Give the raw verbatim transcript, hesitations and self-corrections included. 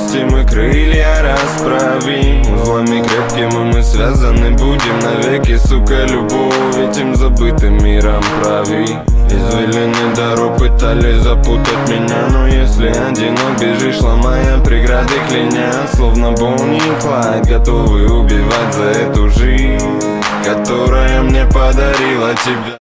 вместе мы крылья расправим. Узлами крепкими мы связаны будем навеки, сука, любовь этим забытым миром прави. Извилины дорог пытались запутать меня, но если одинок бежишь, ломая преграды, кляня, словно Бонни и Клайд, готовы убивать за эту жизнь, которая мне подарила тебя.